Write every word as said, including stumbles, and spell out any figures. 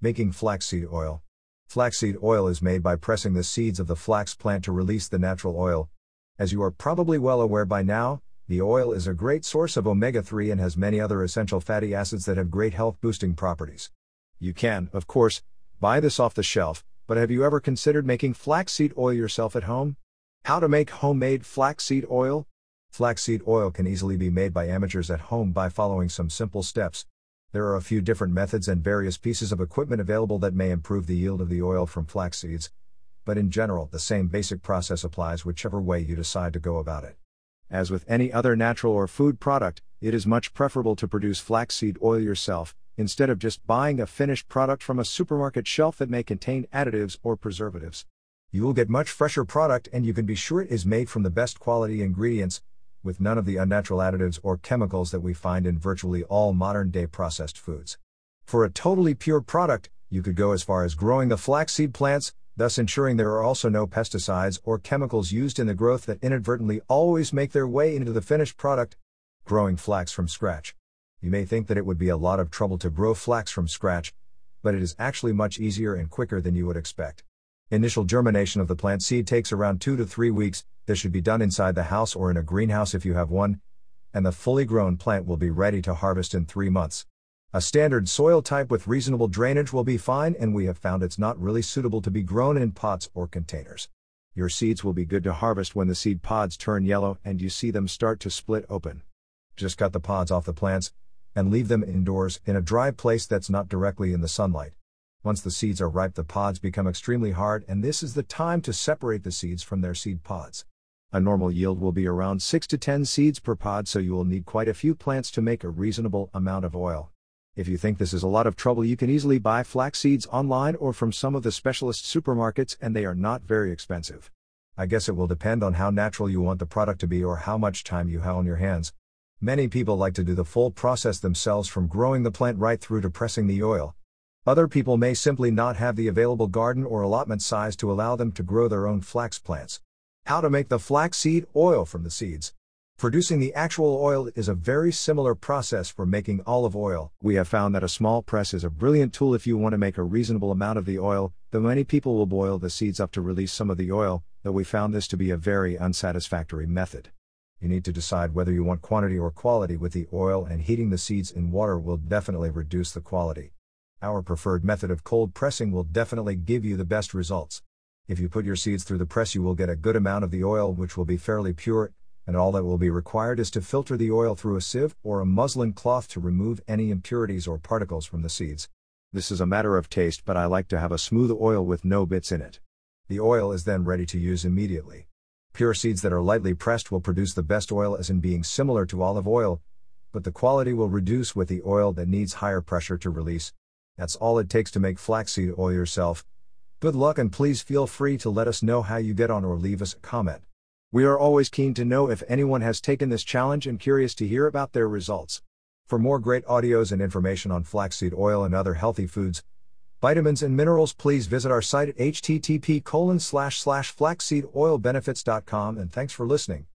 Making flaxseed oil. Flaxseed oil is made by pressing the seeds of the flax plant to release the natural oil. As you are probably well aware by now, the oil is a great source of omega three and has many other essential fatty acids that have great health-boosting properties. You can, of course, buy this off the shelf, but have you ever considered making flaxseed oil yourself at home? How to make homemade flaxseed oil? Flaxseed oil can easily be made by amateurs at home by following some simple steps. There are a few different methods and various pieces of equipment available that may improve the yield of the oil from flax seeds, but in general, the same basic process applies whichever way you decide to go about it. As with any other natural or food product, it is much preferable to produce flaxseed oil yourself, instead of just buying a finished product from a supermarket shelf that may contain additives or preservatives. You will get much fresher product and you can be sure it is made from the best quality ingredients, with none of the unnatural additives or chemicals that we find in virtually all modern-day processed foods. For a totally pure product, you could go as far as growing the flaxseed plants, thus ensuring there are also no pesticides or chemicals used in the growth that inadvertently always make their way into the finished product. Growing flax from scratch. You may think that it would be a lot of trouble to grow flax from scratch, but it is actually much easier and quicker than you would expect. Initial germination of the plant seed takes around two to three weeks. This should be done inside the house or in a greenhouse if you have one, and the fully grown plant will be ready to harvest in three months. A standard soil type with reasonable drainage will be fine, and we have found it's not really suitable to be grown in pots or containers. Your seeds will be good to harvest when the seed pods turn yellow and you see them start to split open. Just cut the pods off the plants and leave them indoors in a dry place that's not directly in the sunlight. Once the seeds are ripe, the pods become extremely hard, and this is the time to separate the seeds from their seed pods. A normal yield will be around six to ten seeds per pod, so you will need quite a few plants to make a reasonable amount of oil. If you think this is a lot of trouble, you can easily buy flax seeds online or from some of the specialist supermarkets, and they are not very expensive. I guess it will depend on how natural you want the product to be or how much time you have on your hands. Many people like to do the full process themselves, from growing the plant right through to pressing the oil. Other people may simply not have the available garden or allotment size to allow them to grow their own flax plants. How to make the flaxseed oil from the seeds. Producing the actual oil is a very similar process for making olive oil. We have found that a small press is a brilliant tool if you want to make a reasonable amount of the oil, though many people will boil the seeds up to release some of the oil, though we found this to be a very unsatisfactory method. You need to decide whether you want quantity or quality with the oil, and heating the seeds in water will definitely reduce the quality. Our preferred method of cold pressing will definitely give you the best results. If you put your seeds through the press, you will get a good amount of the oil, which will be fairly pure, and all that will be required is to filter the oil through a sieve or a muslin cloth to remove any impurities or particles from the seeds. This is a matter of taste, but I like to have a smooth oil with no bits in it. The oil is then ready to use immediately. Pure seeds that are lightly pressed will produce the best oil, as in being similar to olive oil, but the quality will reduce with the oil that needs higher pressure to release. That's all it takes to make flaxseed oil yourself. Good luck, and please feel free to let us know how you get on or leave us a comment. We are always keen to know if anyone has taken this challenge and curious to hear about their results. For more great audios and information on flaxseed oil and other healthy foods, vitamins and minerals, please visit our site at h t t p colon slash slash flaxseed oil benefits dot com, and thanks for listening.